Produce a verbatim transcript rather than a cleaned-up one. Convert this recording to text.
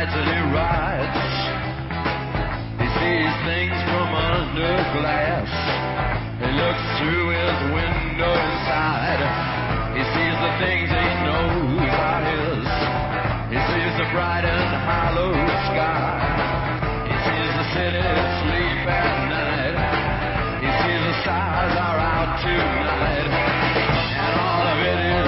rides and he rides. He sees things from under glass. He looks through his window inside. He sees the things